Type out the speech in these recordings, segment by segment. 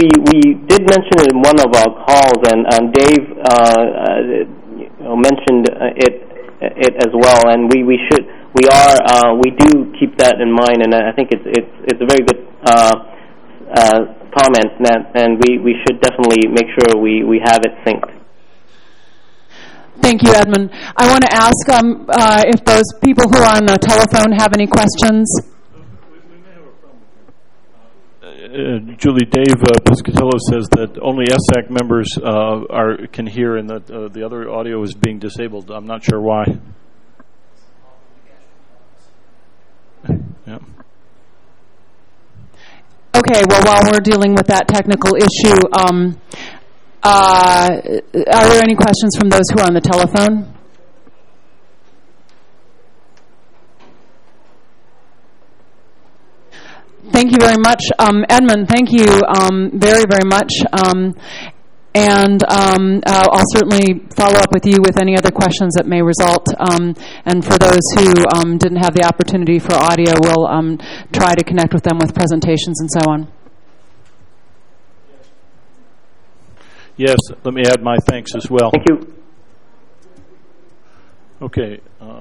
we did mention it in one of our calls, and Dave mentioned it as well, and we do keep that in mind, and I think it's a very good comment, and we should definitely make sure we have it synced. Thank you, Edmund. I want to ask if those people who are on the telephone have any questions. Julie, Dave Piscatello says that only SAC members can hear, and that the other audio is being disabled. I'm not sure why. Yeah. Okay, well, while we're dealing with that technical issue, are there any questions from those who are on the telephone? Thank you very much. Edmund, thank you very, very much. And I'll certainly follow up with you with any other questions that may result. And for those who didn't have the opportunity for audio, we'll try to connect with them with presentations and so on. Yes, let me add my thanks as well. Thank you. Okay.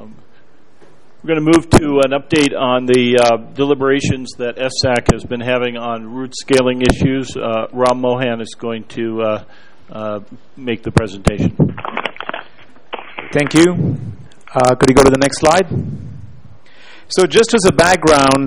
We're going to move to an update on the deliberations that SAC has been having on route scaling issues. Ram Mohan is going to make the presentation. Thank you. Could you go to the next slide? So just as a background,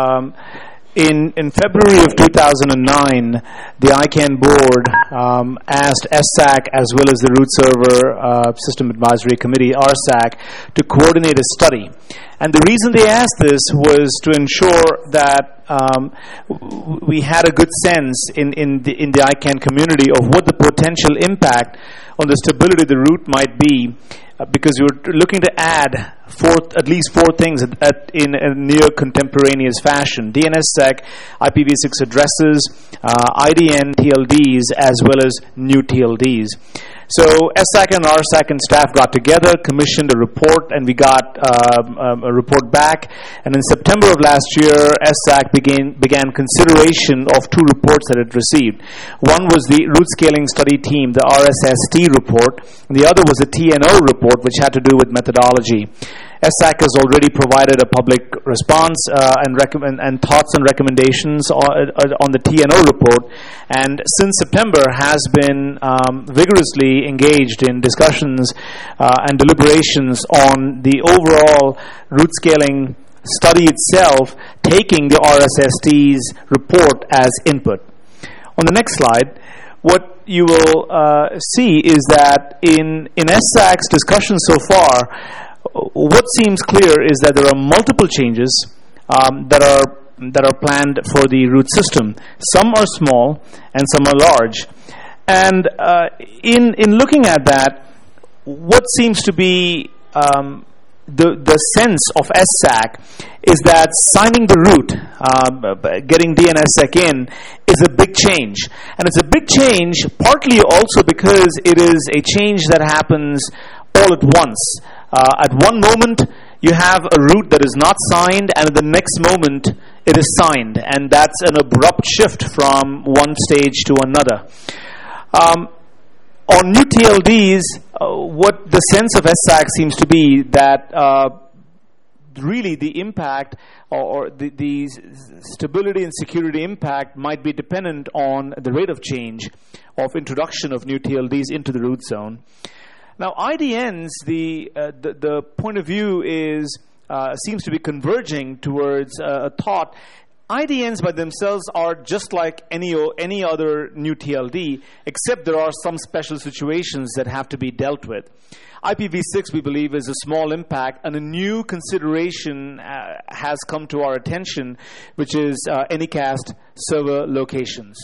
in February of 2009, the ICANN board asked SAC as well as the Root Server System Advisory Committee, RSAC, to coordinate a study. And the reason they asked this was to ensure that we had a good sense in the ICANN community of what the potential impact on the stability of the root might be, because we were looking to add at least four things in a near contemporaneous fashion: DNSSEC, IPv6 addresses, IDN TLDs, as well as new TLDs. So SAC and RSAC and staff got together, commissioned a report, and we got a report back. And in September of last year, SAC began consideration of two reports that it received. One was the Root Scaling Study Team, the RSST report, and the other was a TNO report, which had to do with methodology. SAC has already provided a public response and thoughts and recommendations on the TNO report, and since September has been vigorously engaged in discussions and deliberations on the overall root scaling study itself, taking the RSST's report as input. On the next slide, what you will see is that in SAC's discussion so far, what seems clear is that there are multiple changes that are planned for the root system. Some are small and some are large. And in looking at that, what seems to be the sense of SAC is that signing the root, getting DNSSEC in, is a big change. And it's a big change partly also because it is a change that happens all at once. At one moment, you have a root that is not signed, and at the next moment, it is signed. And that's an abrupt shift from one stage to another. On new TLDs, what the sense of SAC seems to be that really the impact or the stability and security impact might be dependent on the rate of change of introduction of new TLDs into the root zone. Now, IDNs, the point of view is seems to be converging towards a thought. IDNs by themselves are just like any other new TLD, except there are some special situations that have to be dealt with. IPv6, we believe, is a small impact, and a new consideration has come to our attention, which is Anycast server locations.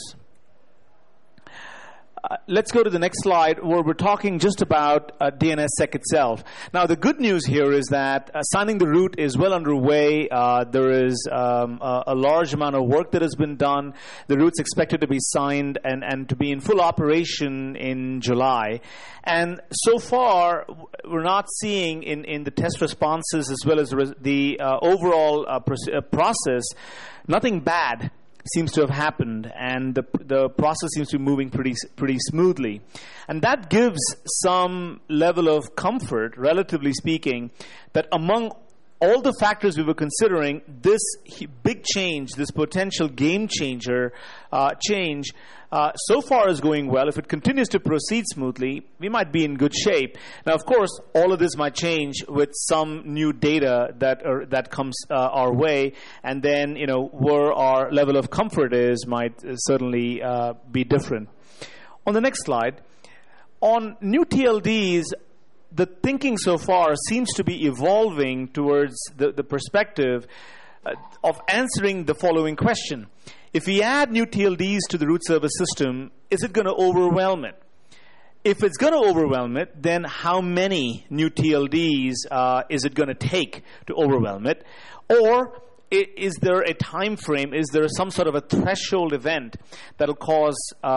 Let's go to the next slide, where we're talking just about DNSSEC itself. Now, the good news here is that signing the root is well underway. There is a large amount of work that has been done. The root's expected to be signed and to be in full operation in July. And so far, we're not seeing in the test responses as well as the overall process nothing bad. seems to have happened, and the process seems to be moving pretty smoothly. And that gives some level of comfort, relatively speaking, that among all the factors we were considering, this big change, this potential game changer change, so far is going well. If it continues to proceed smoothly, we might be in good shape. Now, of course, all of this might change with some new data that comes our way, and then, where our level of comfort is might certainly be different. On the next slide, on new TLDs, the thinking so far seems to be evolving towards the perspective of answering the following question. If we add new TLDs to the root service system, is it going to overwhelm it? If it's going to overwhelm it, then how many new TLDs is it going to take to overwhelm it? Or is there a time frame? Is there some sort of a threshold event that will cause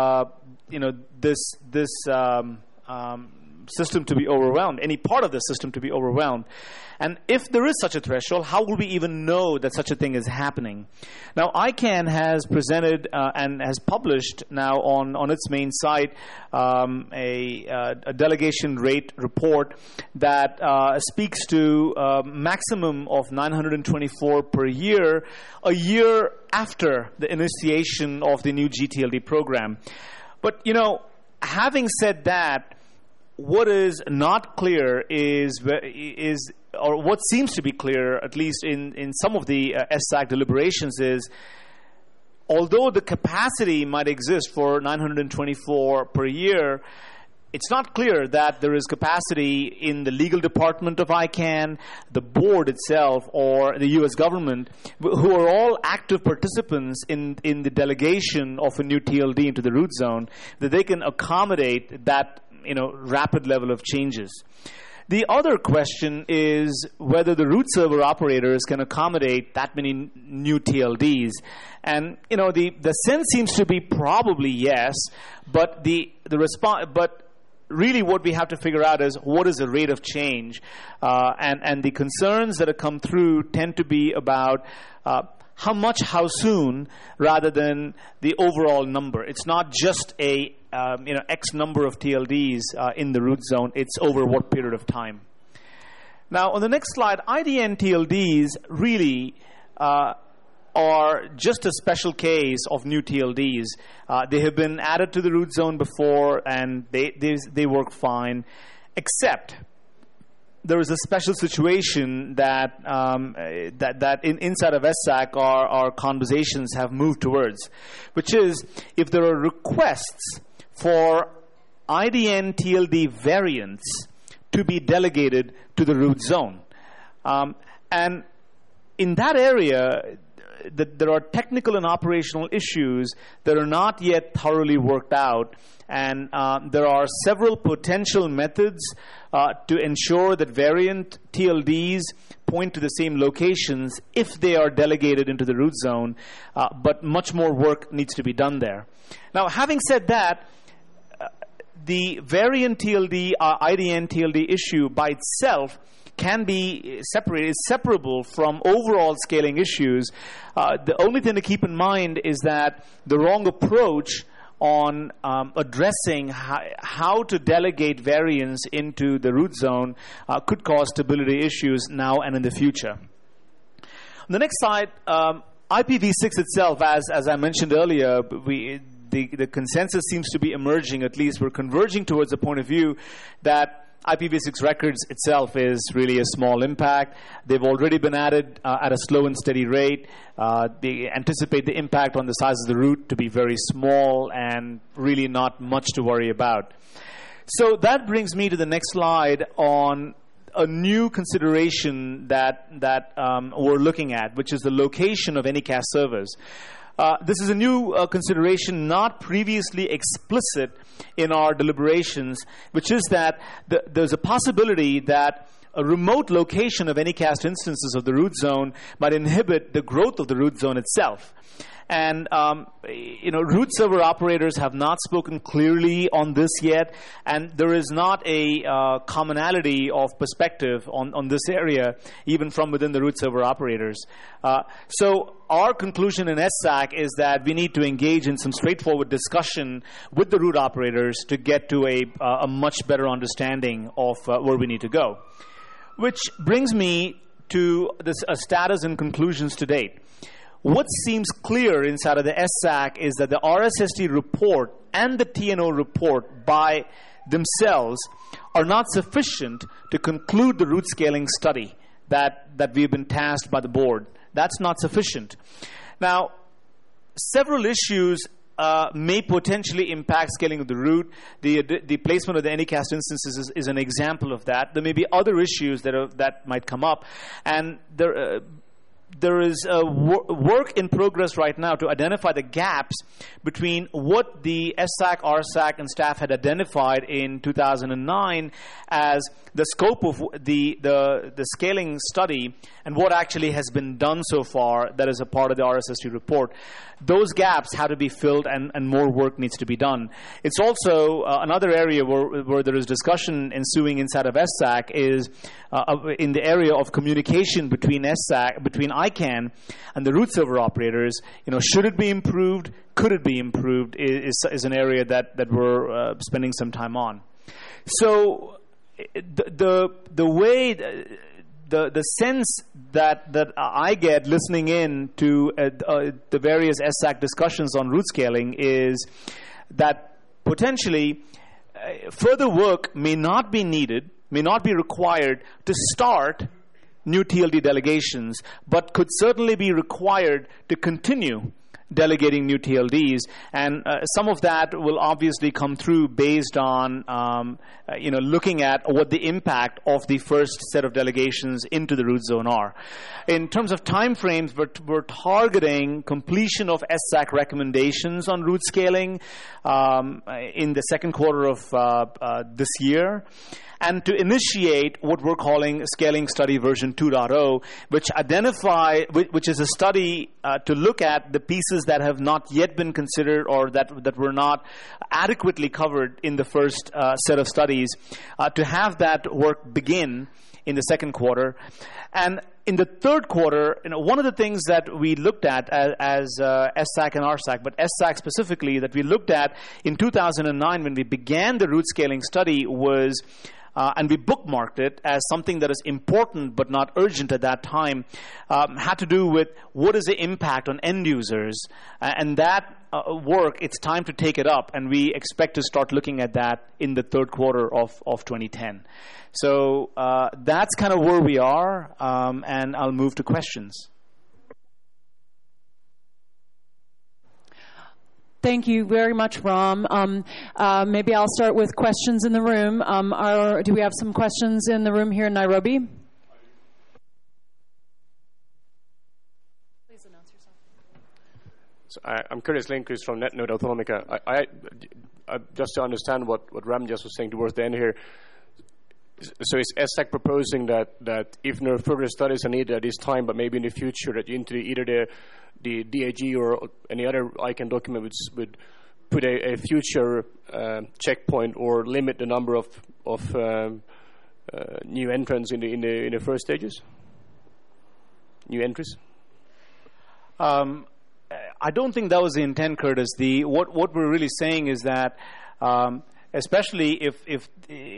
this system to be overwhelmed, any part of the system to be overwhelmed? And if there is such a threshold, how will we even know that such a thing is happening? Now, ICANN has presented and has published now on its main site a delegation rate report that speaks to a maximum of 924 per year, a year after the initiation of the new GTLD program. But, having said that, what is not clear is or what seems to be clear, at least in some of the SSAC deliberations, is although the capacity might exist for 924 per year, it's not clear that there is capacity in the legal department of ICANN, the board itself, or the U.S. government, who are all active participants in the delegation of a new TLD into the root zone, that they can accommodate that rapid level of changes. The other question is whether the root server operators can accommodate that many new TLDs. And the sense seems to be probably yes, but the response, but really what we have to figure out is what is the rate of change, and the concerns that have come through tend to be about how much, how soon, rather than the overall number. It's not just a X number of TLDs in the root zone. It's over what period of time. Now, on the next slide, IDN TLDs really are just a special case of new TLDs. They have been added to the root zone before, and they work fine, except there is a special situation that inside of SSAC our conversations have moved towards, which is if there are requests for IDN TLD variants to be delegated to the root zone. And in that area, there are technical and operational issues that are not yet thoroughly worked out, and there are several potential methods to ensure that variant TLDs point to the same locations if they are delegated into the root zone, but much more work needs to be done there. Now, having said that, the variant TLD, IDN TLD issue by itself can be separated, is separable from overall scaling issues. The only thing to keep in mind is that the wrong approach on addressing how to delegate variants into the root zone could cause stability issues now and in the future. On the next slide, IPv6 itself, as I mentioned earlier, the consensus seems to be emerging, at least we're converging towards a point of view that IPv6 records itself is really a small impact. They've already been added at a slow and steady rate. They anticipate the impact on the size of the root to be very small and really not much to worry about. So that brings me to the next slide on a new consideration that we're looking at, which is the location of Anycast servers. This is a new consideration not previously explicit in our deliberations, which is that there's a possibility that a remote location of Anycast instances of the root zone might inhibit the growth of the root zone itself. And root server operators have not spoken clearly on this yet, and there is not a commonality of perspective on this area, even from within the root server operators. So our conclusion in SSAC is that we need to engage in some straightforward discussion with the root operators to get to a much better understanding of where we need to go. Which brings me to this status and conclusions to date. What seems clear inside of the SSAC is that the RSST report and the TNO report by themselves are not sufficient to conclude the root scaling study that we've been tasked by the board. That's not sufficient. Now, several issues may potentially impact scaling of the root. The placement of the Anycast instances is an example of that. There may be other issues that might come up, and there is work in progress right now to identify the gaps between what the SSAC, RSAC, and staff had identified in 2009 as the scope of the scaling study and what actually has been done so far that is a part of the RSST report. Those gaps have to be filled and more work needs to be done. It's also another area where there is discussion ensuing inside of SSAC is in the area of communication between ICANN and the root server operators. Should it be improved? Could it be improved? Is an area that we're spending some time on. So the way the sense that I get listening in to the various SSAC discussions on root scaling is that potentially further work may not be needed, may not be required to start new TLD delegations, but could certainly be required to continue delegating new TLDs, and some of that will obviously come through based on looking at what the impact of the first set of delegations into the root zone are. In terms of time frames, we're targeting completion of SSAC recommendations on root scaling in the second quarter of this year, and to initiate what we're calling Scaling Study version 2.0, which is a study to look at the pieces that have not yet been considered or that were not adequately covered in the first set of studies, to have that work begin in the second quarter. And in the third quarter, one of the things that we looked at as SSAC and RSAC, but SSAC specifically, that we looked at in 2009 when we began the root scaling study was and we bookmarked it as something that is important but not urgent at that time, had to do with what is the impact on end users. And that work, it's time to take it up, and we expect to start looking at that in the third quarter of 2010. So that's kind of where we are, and I'll move to questions. Thank you very much, Ram. Maybe I'll start with questions in the room. Do we have some questions in the room here in Nairobi? Please announce yourself. So I'm Curtis Lindquist from NetNode Autonomica. I just to understand what Ram just was saying towards the end here. So is SSAC proposing that if no further studies are needed at this time, but maybe in the future, that into either the DAG or any other ICANN document would put a future checkpoint or limit the number of new entrants in the first stages? New entries? I don't think that was the intent, Curtis. What we're really saying is that, especially if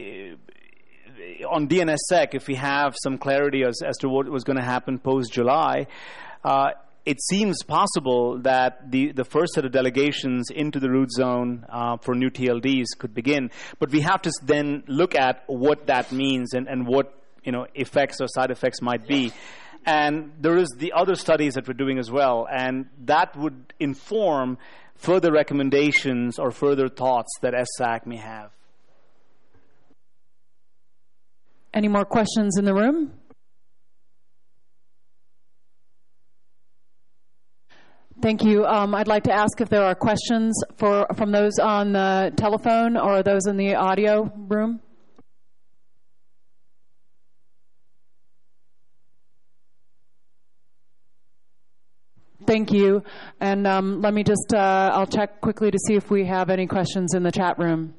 on DNSSEC, if we have some clarity as to what was going to happen post-July, it seems possible that the first set of delegations into the root zone for new TLDs could begin. But we have to then look at what that means and what effects or side effects might be. And there is the other studies that we're doing as well, and that would inform further recommendations or further thoughts that SSAC may have. Any more questions in the room? Thank you. I'd like to ask if there are questions from those on the telephone or those in the audio room. Thank you. And let me just, I'll check quickly to see if we have any questions in the chat room.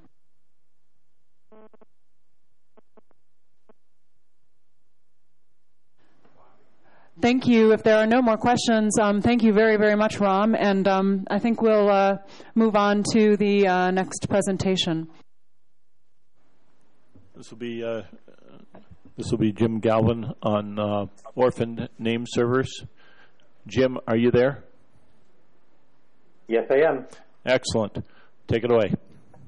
Thank you. If there are no more questions, thank you very, very much, Ram. And I think we'll move on to the next presentation. This will be Jim Galvin on orphan name servers. Jim, are you there? Yes, I am. Excellent. Take it away.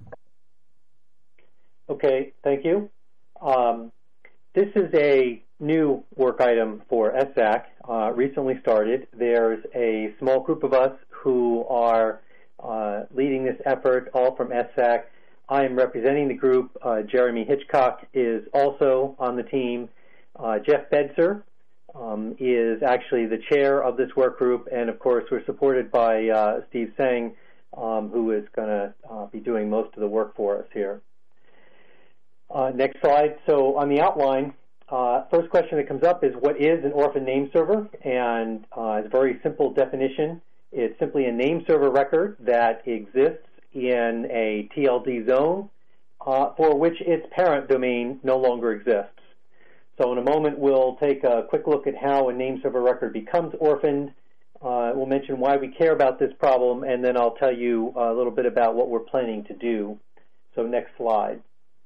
Okay, thank you. This is a new work item for SZAC, recently started. There's a small group of us who are leading this effort, all from SZAC. I am representing the group. Jeremy Hitchcock is also on the team. Jeff Bedser is actually the chair of this work group, and of course we're supported by Steve Tseng, who is going to be doing most of the work for us here. Next slide. So on the outline, first question that comes up is, what is an orphan name server? And it's a very simple definition. It's simply a name server record that exists in a TLD zone for which its parent domain no longer exists. So in a moment we'll take a quick look at how a name server record becomes orphaned. We'll mention why we care about this problem, and then I'll tell you a little bit about what we're planning to do. So next slide.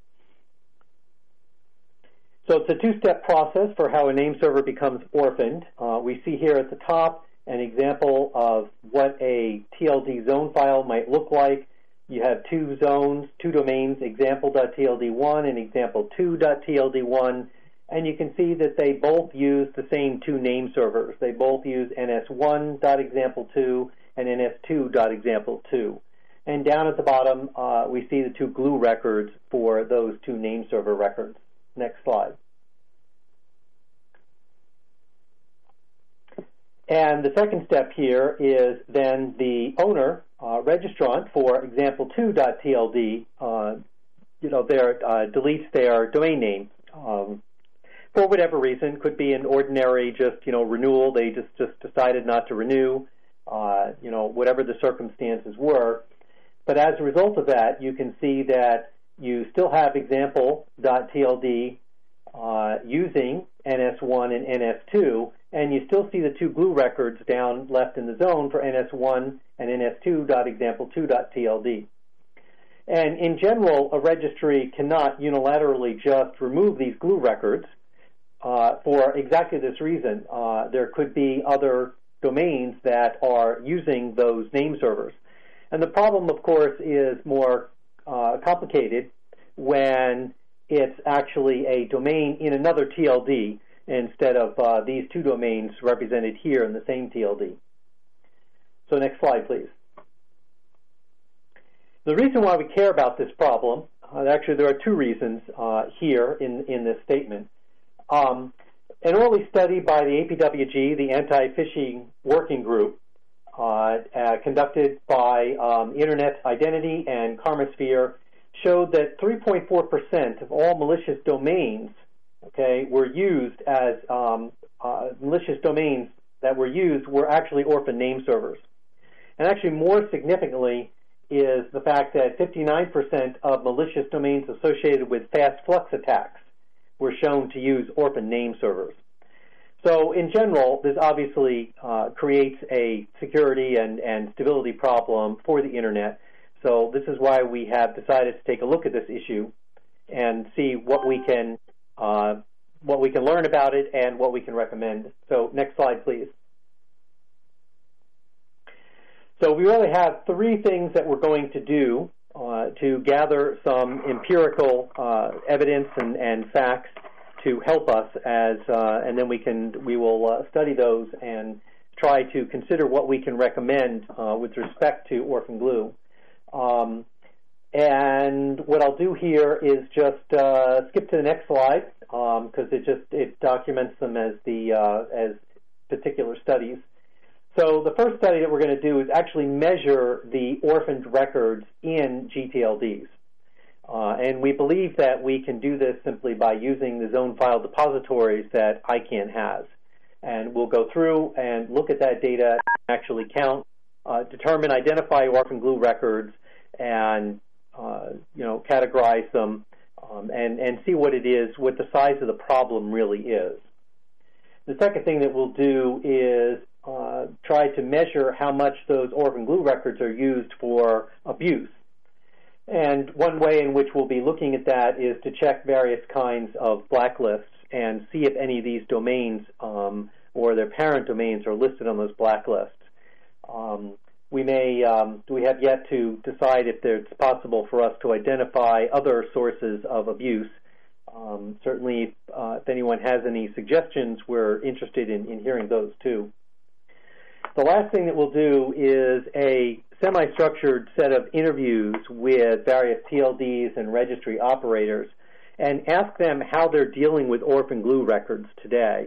So it's a two-step process for how a name server becomes orphaned. We see here at the top an example of what a TLD zone file might look like. You have two zones, two domains, example.tld1 and example2.tld1, and you can see that they both use the same two name servers. They both use ns1.example2 and ns2.example2. And down at the bottom, we see the two glue records for those two name server records. Next slide. And the second step here is then the owner, registrant for example2.tld, deletes their domain name for whatever reason. Could be an ordinary renewal. They just decided not to renew, whatever the circumstances were. But as a result of that, you can see that you still have example.tld using NS1 and NS2, and you still see the two glue records down left in the zone for NS1 and NS2.example2.tld. And in general, a registry cannot unilaterally just remove these glue records for exactly this reason. There could be other domains that are using those name servers. And the problem, of course, is more complicated when it's actually a domain in another TLD instead of these two domains represented here in the same TLD. So next slide, please. The reason why we care about this problem, actually there are two reasons here in this statement. An early study by the APWG, the Anti-Phishing Working Group, conducted by Internet Identity and Karmasphere, showed that 3.4% of all malicious domains, were used as malicious domains that were used were actually orphan name servers. And actually more significantly is the fact that 59% of malicious domains associated with fast flux attacks were shown to use orphan name servers. So in general, this obviously creates a security and stability problem for the Internet. So this is why we have decided to take a look at this issue and see what we can learn about it and what we can recommend. So next slide, please. So we really have three things that we're going to do to gather some empirical evidence and facts to help us and then we will study those and try to consider what we can recommend with respect to orphan glue. And what I'll do here is just skip to the next slide because it documents them as particular studies. So the first study that we're going to do is actually measure the orphaned records in GTLDs. And we believe that we can do this simply by using the zone file depositories that ICANN has. And we'll go through and look at that data, actually count, determine, identify orphan glue records, and categorize them, and see what it is, what the size of the problem really is. The second thing that we'll do is try to measure how much those orphan glue records are used for abuse. And one way in which we'll be looking at that is to check various kinds of blacklists and see if any of these domains or their parent domains are listed on those blacklists. We have yet to decide if it's possible for us to identify other sources of abuse. Certainly, if anyone has any suggestions, we're interested in hearing those too. The last thing that we'll do is a semi-structured set of interviews with various TLDs and registry operators and ask them how they're dealing with orphan glue records today.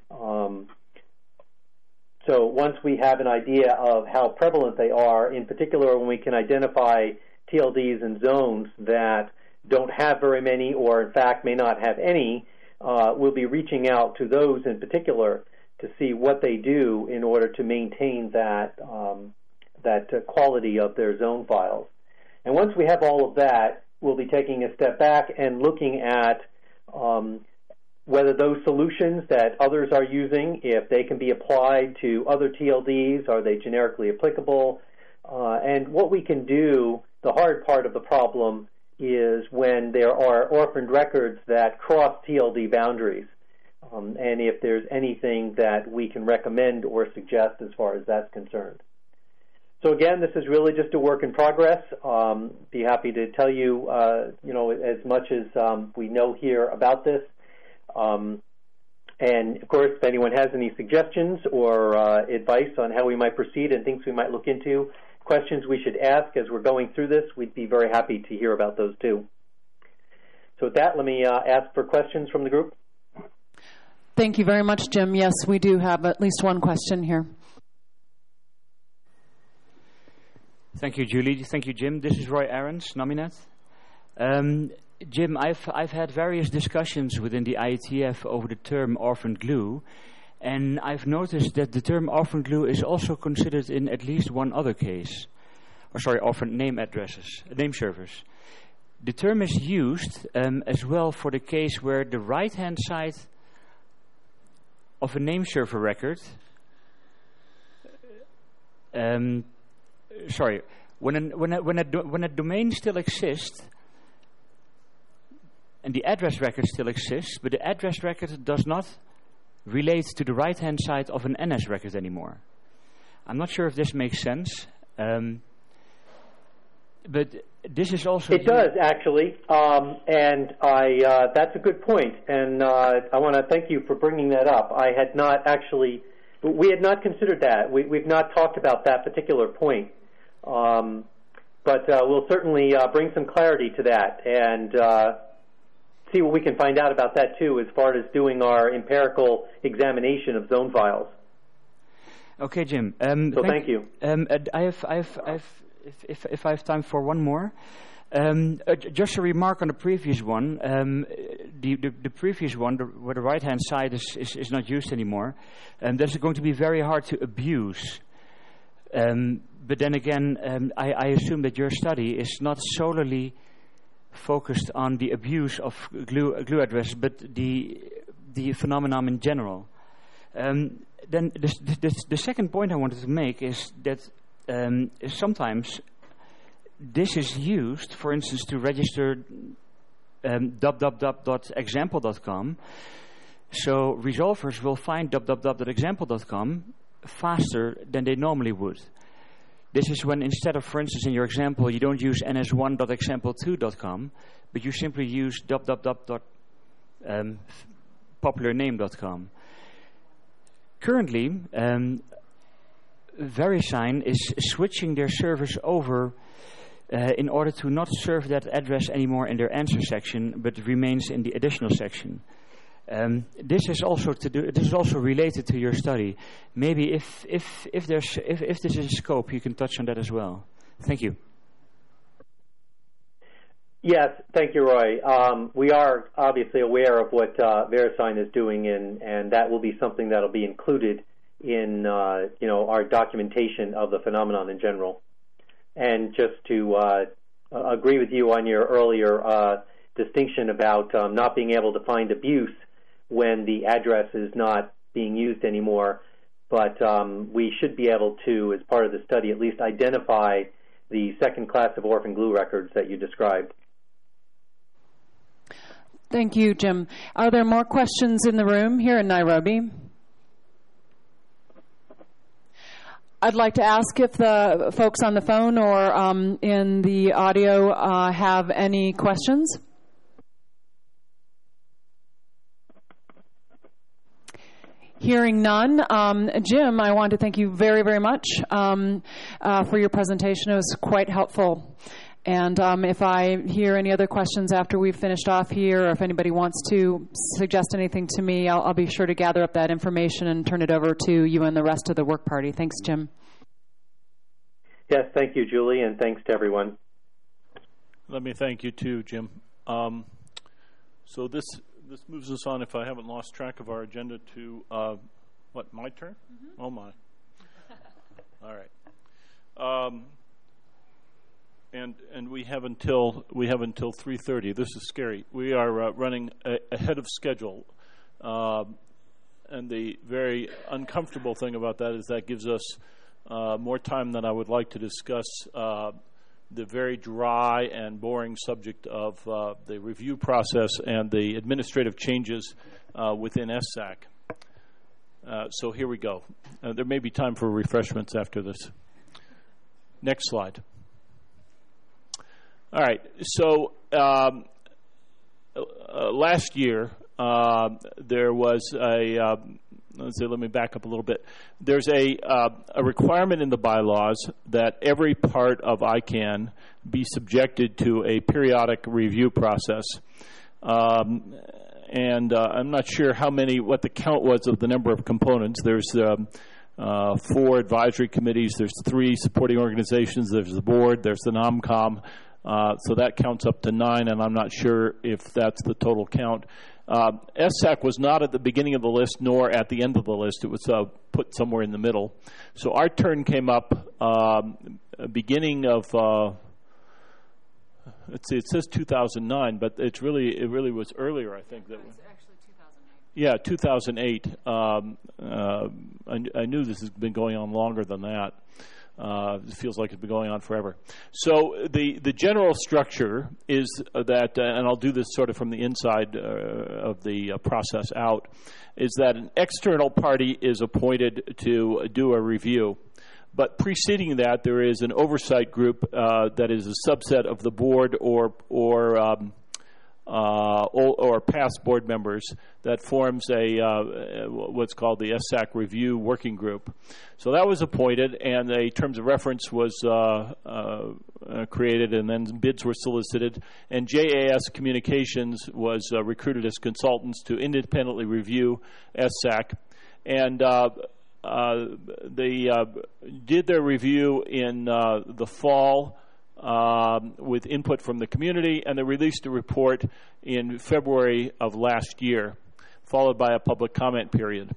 So once we have an idea of how prevalent they are, in particular when we can identify TLDs and zones that don't have very many or in fact may not have any, we'll be reaching out to those in particular to see what they do in order to maintain that quality of their zone files. And once we have all of that, we'll be taking a step back and looking at whether those solutions that others are using, if they can be applied to other TLDs, are they generically applicable? And what we can do, the hard part of the problem, is when there are orphaned records that cross TLD boundaries. And if there's anything that we can recommend or suggest as far as that's concerned. So again, this is really just a work in progress. Be happy to tell you, as much as we know here about this. And of course, if anyone has any suggestions or advice on how we might proceed and things we might look into, questions we should ask as we're going through this, we'd be very happy to hear about those too. So with that, let me ask for questions from the group. Thank you very much, Jim. Yes, we do have at least one question here. Thank you, Julie. Thank you, Jim. This is Roy Ahrens, Nominet. Jim, I've had various discussions within the IETF over the term orphan glue, and I've noticed that the term orphan glue is also considered in at least one other case. Orphan name servers. The term is used as well for the case where the right-hand side of a name server record, when a domain still exists and the address record still exists, but the address record does not relate to the right-hand side of an NS record anymore. I'm not sure if this makes sense, but this is also... It does, actually, and that's a good point, and I want to thank you for bringing that up. We had not considered that. We've not talked about that particular point, but we'll certainly bring some clarity to that and see what we can find out about that, too, as far as doing our empirical examination of zone files. Okay, Jim. Thank you. If I have time for one more, just a remark on the previous one. The previous one, where the right-hand side is not used anymore, that's going to be very hard to abuse. But then again, I assume that your study is not solely focused on the abuse of glue address, but the phenomenon in general. Then the second point I wanted to make is that sometimes this is used, for instance, to register www.example.com. So resolvers will find www.example.com faster than they normally would. This is when instead of, for instance, in your example, you don't use ns1.example2.com, but you simply use www.popularname.com. Currently, VeriSign is switching their servers over in order to not serve that address anymore in their answer section, but remains in the additional section. This is also related to your study. Maybe if this is a scope, you can touch on that as well. Thank you. Yes, thank you, Roy. We are obviously aware of what VeriSign is doing, and that will be something that will be included in our documentation of the phenomenon in general. And just to agree with you on your earlier distinction about not being able to find abuse when the address is not being used anymore, but we should be able to, as part of the study, at least identify the second class of orphan glue records that you described. Thank you, Jim. Are there more questions in the room here in Nairobi? I'd like to ask if the folks on the phone or in the audio have any questions. Hearing none, Jim, I want to thank you very, very much for your presentation. It was quite helpful. And if I hear any other questions after we've finished off here, or if anybody wants to suggest anything to me, I'll be sure to gather up that information and turn it over to you and the rest of the work party. Thanks, Jim. Yes, thank you, Julie, and thanks to everyone. Let me thank you too, Jim. So this moves us on, if I haven't lost track of our agenda, to my turn? Mm-hmm. Oh my! All right. And we have until 3:30. This is scary. We are running ahead of schedule, and the very uncomfortable thing about that is that gives us more time than I would like to discuss the very dry and boring subject of the review process and the administrative changes within SSAC. So here we go. There may be time for refreshments after this. Next slide. All right. So last year there was let me back up a little bit. There's a requirement in the bylaws that every part of ICANN be subjected to a periodic review process. And I'm not sure what the count was of the number of components. There's 4 advisory committees. There's 3 supporting organizations. There's the board. There's the NOMCOM. So that counts up to 9, and I'm not sure if that's the total count. SSAC was not at the beginning of the list nor at the end of the list. It was put somewhere in the middle. So our turn came up beginning of, let's see, it says 2009, but it really was earlier, I think. That was actually 2008. Yeah, 2008. I knew this has been going on longer than that. It feels like it's been going on forever. So the general structure is that, and I'll do this sort of from the inside of the process out, is that an external party is appointed to do a review. But preceding that, there is an oversight group that is a subset of the board or past board members that forms what's called the SSAC Review Working Group. So that was appointed, and a terms of reference was created, and then bids were solicited, and JAS Communications was recruited as consultants to independently review SSAC, and they did their review in the fall, with input from the community, and they released a report in February of last year, followed by a public comment period.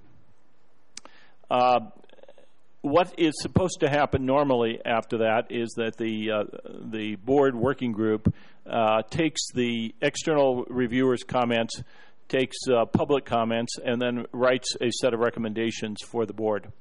What is supposed to happen normally after that is that the board working group takes the external reviewers' comments, takes public comments, and then writes a set of recommendations for the board.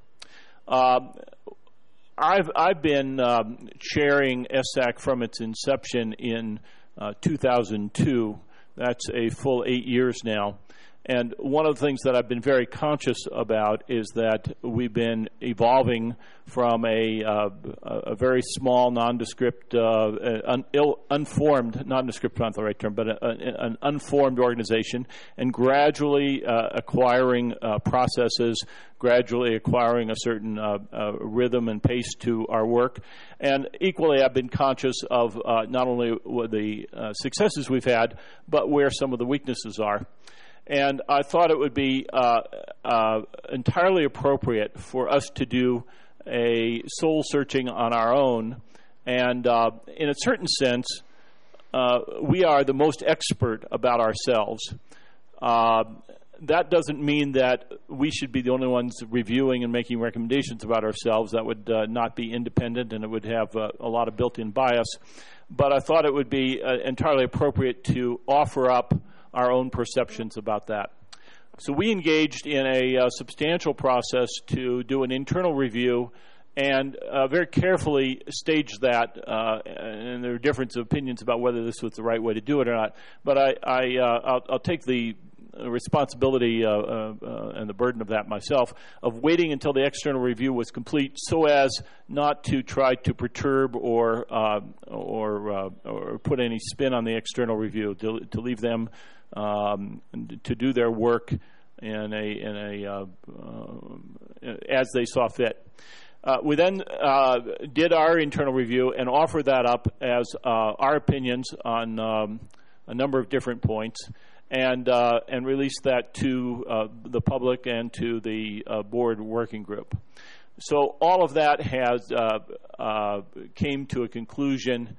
I've been chairing SSAC from its inception in 2002. That's a full 8 years now. And one of the things that I've been very conscious about is that we've been evolving from a very small, nondescript, unformed, nondescript not the right term, but an unformed organization, and gradually acquiring processes, gradually acquiring a certain rhythm and pace to our work. And equally, I've been conscious of not only the successes we've had, but where some of the weaknesses are. And I thought it would be entirely appropriate for us to do a soul searching on our own, and in a certain sense, we are the most expert about ourselves. That doesn't mean that we should be the only ones reviewing and making recommendations about ourselves. That would not be independent, and it would have a lot of built-in bias. But I thought it would be entirely appropriate to offer up our own perceptions about that. So we engaged in a substantial process to do an internal review and very carefully staged that, and there are different opinions about whether this was the right way to do it or not. But I'll take the responsibility and the burden of that myself, of waiting until the external review was complete so as not to try to perturb or put any spin on the external review, to leave them to do their work as they saw fit. We then did our internal review and offered that up as our opinions on a number of different points, and released that to the public and to the board working group. So all of that has came to a conclusion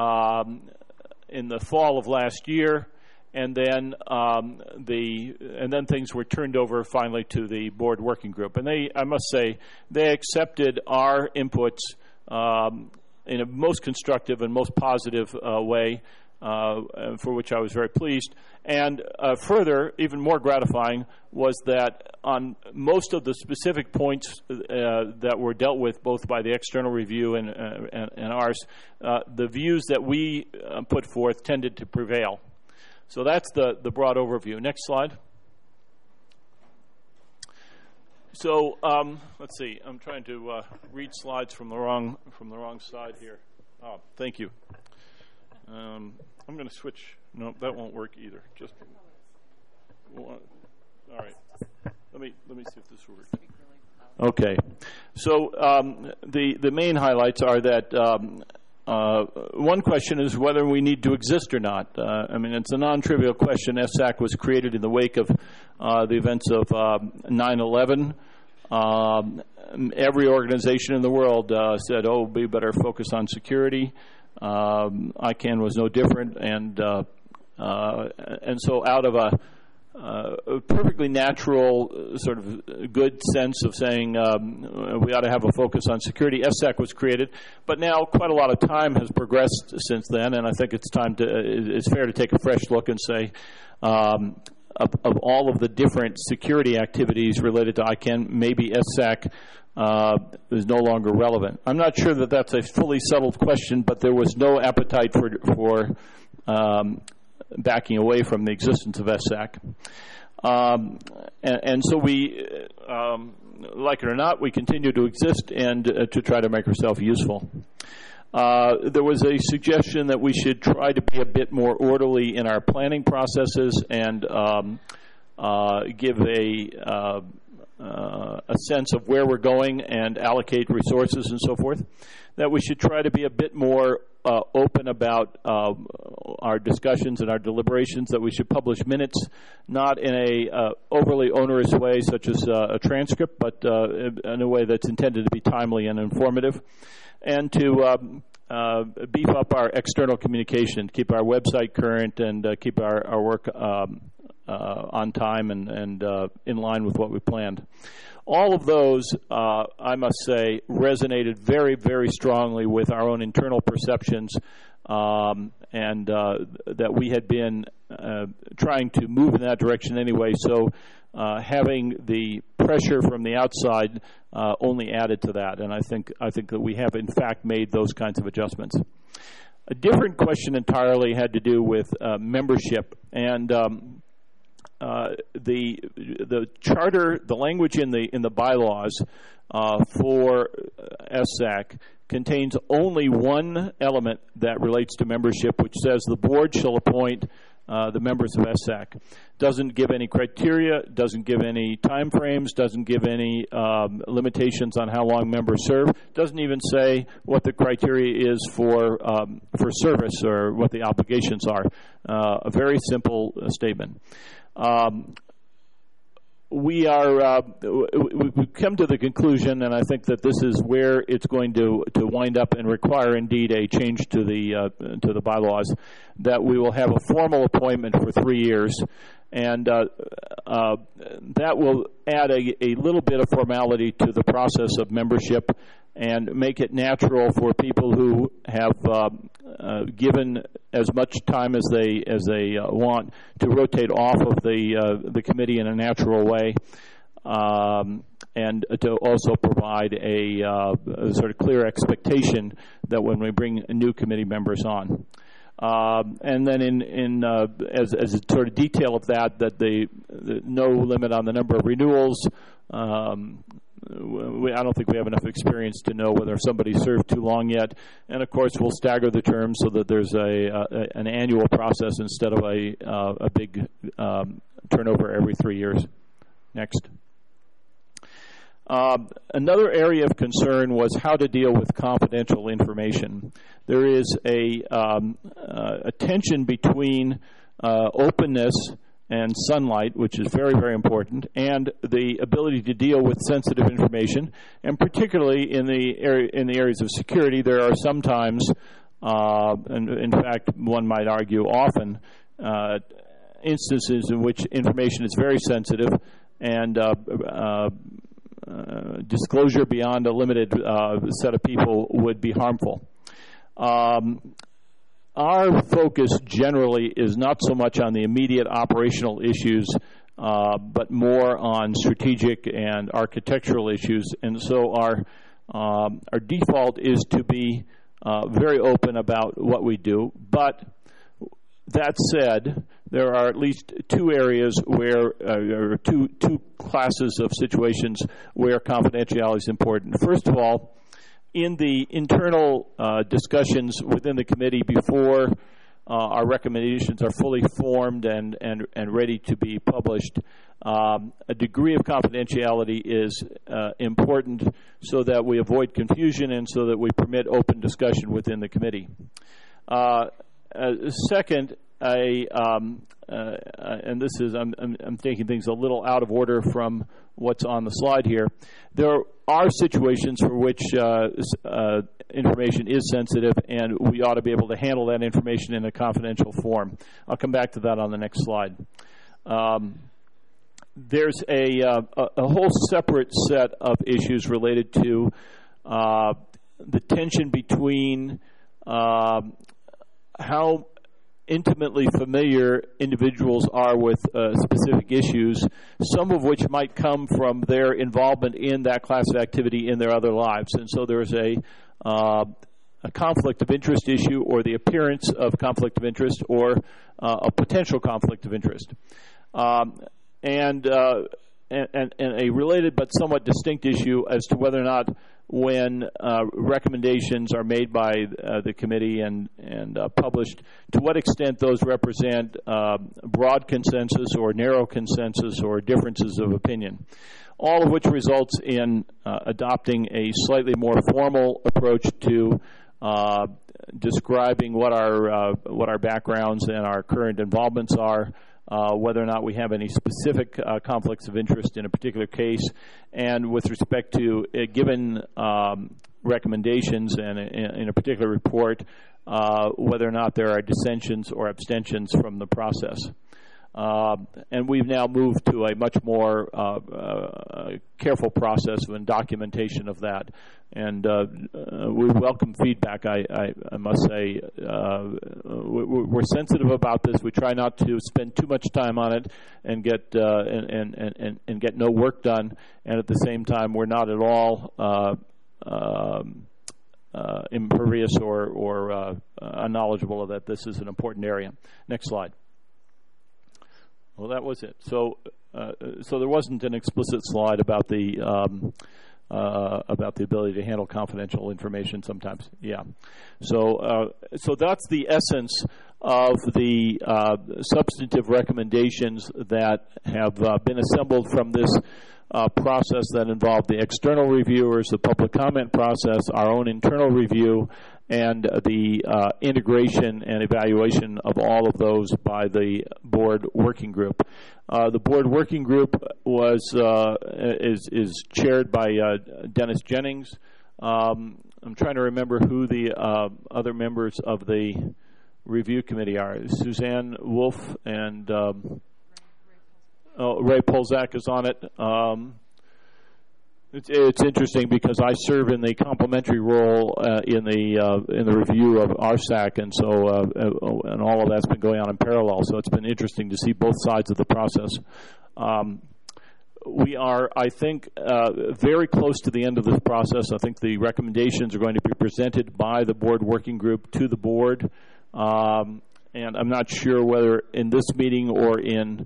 in the fall of last year, and then things were turned over finally to the board working group. And I must say, they accepted our inputs in a most constructive and most positive way, for which I was very pleased. And further, even more gratifying, was that on most of the specific points that were dealt with both by the external review and ours, the views that we put forth tended to prevail. So that's the broad overview. Next slide. So let's see. I'm trying to read slides from the wrong side here. Oh, thank you. I'm going to switch. No, that won't work either. Just all right. Let me see if this works. Okay. So the main highlights are that. One question is whether we need to exist or not. I mean, it's a non-trivial question. SAC was created in the wake of the events of 9/11. Every organization in the world said, "Oh, we better focus on security." ICANN was no different, and so out of a perfectly natural sort of good sense of saying we ought to have a focus on security, SAC was created. But now quite a lot of time has progressed since then, and I think it's fair to take a fresh look and say of all of the different security activities related to ICANN, maybe SAC is no longer relevant. I'm not sure that that's a fully settled question, but there was no appetite for backing away from the existence of SAC. And so we, like it or not, we continue to exist and to try to make ourselves useful. There was a suggestion that we should try to be a bit more orderly in our planning processes and give a sense of where we're going and allocate resources and so forth. That we should try to be a bit more open about our discussions and our deliberations, that we should publish minutes, not in a overly onerous way such as a transcript, but in a way that's intended to be timely and informative, and to beef up our external communication, keep our website current, and keep our work on time and in line with what we planned. All of those, I must say, resonated very, very strongly with our own internal perceptions, and that we had been trying to move in that direction anyway. So having the pressure from the outside only added to that, and I think that we have in fact made those kinds of adjustments. A different question entirely had to do with membership, and the charter, the language in the bylaws for SAC contains only one element that relates to membership, which says the board shall appoint the members of SAC. Doesn't give any criteria, doesn't give any time frames, doesn't give any limitations on how long members serve, doesn't even say what the criteria is for service or what the obligations are. A very simple statement. we've come to the conclusion, and I think that this is where it's going to wind up and require indeed a change to the bylaws, that we will have a formal appointment for 3 years, and that will add a little bit of formality to the process of membership and make it natural for people who have given as much time as they want to rotate off of the committee in a natural way, and to also provide a sort of clear expectation that when we bring new committee members on. And then as a sort of detail of that the no limit on the number of renewals. I don't think we have enough experience to know whether somebody served too long yet. And of course, we'll stagger the terms so that there's an annual process instead of a big turnover every 3 years. Next. Another area of concern was how to deal with confidential information. There is a tension between openness and sunlight, which is very, very important, and the ability to deal with sensitive information, and particularly in the areas of security, there are sometimes, and in fact, one might argue often, instances in which information is very sensitive, and disclosure beyond a limited set of people would be harmful. Our focus generally is not so much on the immediate operational issues, but more on strategic and architectural issues. And so our default is to be very open about what we do. But that said, there are at least two areas where, or two classes of situations where confidentiality is important. First of all, in the internal discussions within the committee before our recommendations are fully formed and ready to be published, a degree of confidentiality is important so that we avoid confusion and so that we permit open discussion within the committee. Second, and this is I'm taking things a little out of order from what's on the slide here. There are situations for which information is sensitive, and we ought to be able to handle that information in a confidential form. I'll come back to that on the next slide. There's a whole separate set of issues related to the tension between how intimately familiar individuals are with specific issues, some of which might come from their involvement in that class of activity in their other lives. And so there's a conflict of interest issue, or the appearance of conflict of interest, or a potential conflict of interest. And a related but somewhat distinct issue as to whether or not when recommendations are made by the committee and published, to what extent those represent broad consensus or narrow consensus or differences of opinion, all of which results in adopting a slightly more formal approach to describing what our backgrounds and our current involvements are, whether or not we have any specific conflicts of interest in a particular case, and with respect to given recommendations and in a particular report, whether or not there are dissensions or abstentions from the process. And we've now moved to a much more careful process and documentation of that. And we welcome feedback. I must say, we're sensitive about this. We try not to spend too much time on it and get and get no work done. And at the same time, we're not at all impervious or unknowledgeable that this is an important area. Next slide. Well, that was it. So there wasn't an explicit slide about the ability to handle confidential information sometimes. Yeah. So that's the essence of the substantive recommendations that have been assembled from this process that involved the external reviewers, the public comment process, our own internal review, and the integration and evaluation of all of those by the board working group. The board working group is chaired by Dennis Jennings. I'm trying to remember who the other members of the review committee are. Suzanne Wolf and Ray Polzak is on it. It's interesting because I serve in the complementary role in the review of RSAC, and so and all of that's been going on in parallel. So it's been interesting to see both sides of the process. We are, I think, very close to the end of this process. I think the recommendations are going to be presented by the board working group to the board, and I'm not sure whether in this meeting or in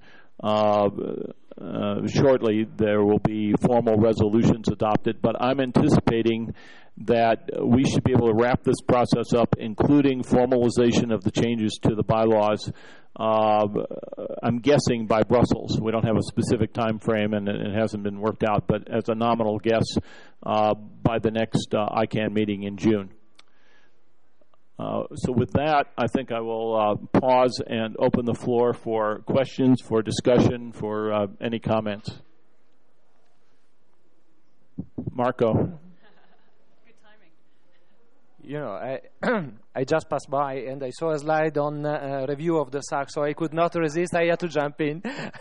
shortly there will be formal resolutions adopted, but I'm anticipating that we should be able to wrap this process up, including formalization of the changes to the bylaws. I'm guessing by Brussels. We don't have a specific time frame, and it hasn't been worked out, but as a nominal guess, by the next ICANN meeting in June. So with that, I think I will pause and open the floor for questions, for discussion, for any comments. Marco. Good timing. You know, I just passed by and I saw a slide on review of the SAC, so I could not resist. I had to jump in.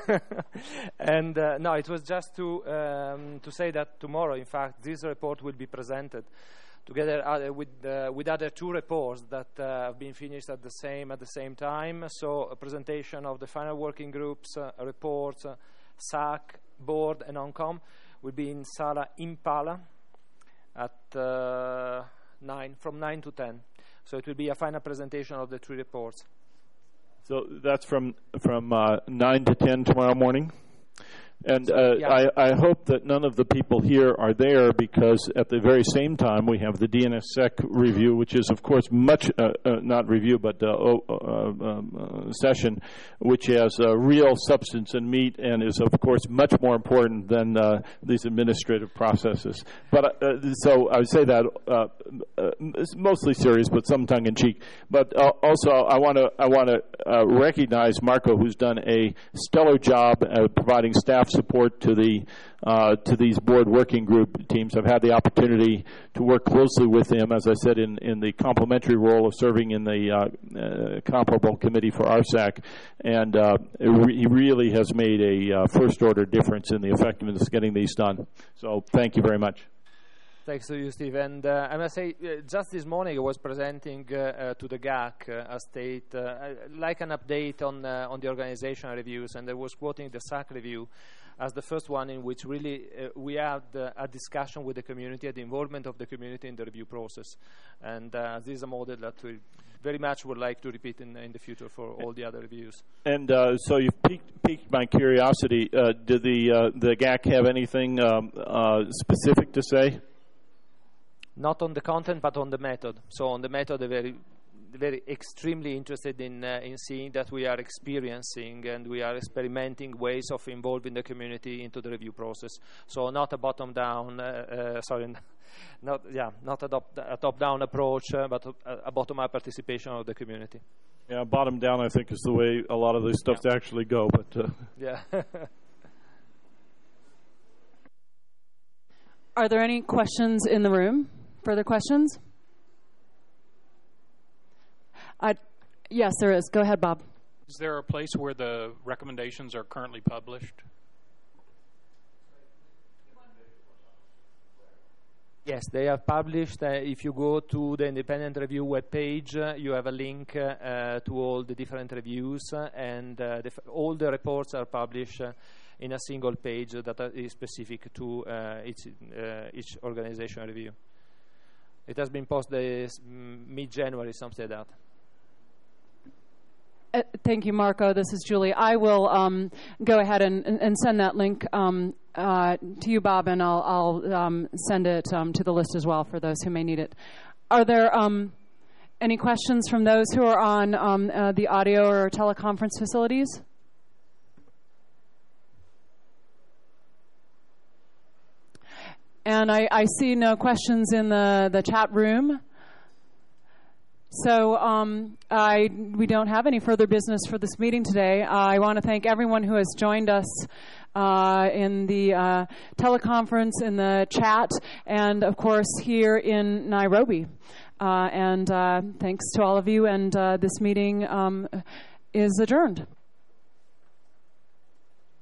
And no, it was just to say that tomorrow, in fact, this report will be presented together with other two reports that have been finished at the same time. So a presentation of the final working groups reports, SAC, board, and ONCOM will be in Sala Impala at from 9 to 10. So it will be a final presentation of the three reports. So that's from 9 to 10 tomorrow morning? And yeah. I hope that none of the people here are there, because at the very same time we have the DNSSEC review, which is of course much, not review, but session, which has real substance and meat and is of course much more important than these administrative processes. But so I would say that it's mostly serious, but some tongue in cheek. But also I want to recognize Marco, who's done a stellar job at providing staff support to these board working group teams. I've had the opportunity to work closely with him, as I said, in the complementary role of serving in the comparable committee for RSAC, and he really has made a first-order difference in the effectiveness of getting these done. So thank you very much. Thanks to you, Steve. And I must say, just this morning I was presenting to the GAC a state, like an update on the organizational reviews, and I was quoting the SAC review as the first one in which really we had a discussion with the community, the involvement of the community in the review process. And this is a model that we very much would like to repeat in the future for all the other reviews. And so you've piqued my curiosity. Did the GAC have anything specific to say? Not on the content, but on the method. So on the method, they're very extremely interested in seeing that we are experiencing and we are experimenting ways of involving the community into the review process. So not a bottom-down, not a top-down approach, but a bottom-up participation of the community. Yeah, bottom-down, I think, is the way a lot of these stuff actually go. But yeah. Are there any questions in the room? Further questions? Yes, there is. Go ahead, Bob. Is there a place where the recommendations are currently published? Yes, they are published. If you go to the Independent Review webpage, you have a link to all the different reviews, and all the reports are published in a single page that is specific to each organization review. It has been posted mid-January, something like that. Thank you, Marco. This is Julie. I will go ahead and send that link to you, Bob, and I'll send it to the list as well for those who may need it. Are there any questions from those who are on the audio or teleconference facilities? And I see no questions in the chat room. So we don't have any further business for this meeting today. I want to thank everyone who has joined us in the teleconference, in the chat, and of course here in Nairobi. And thanks to all of you, and this meeting is adjourned.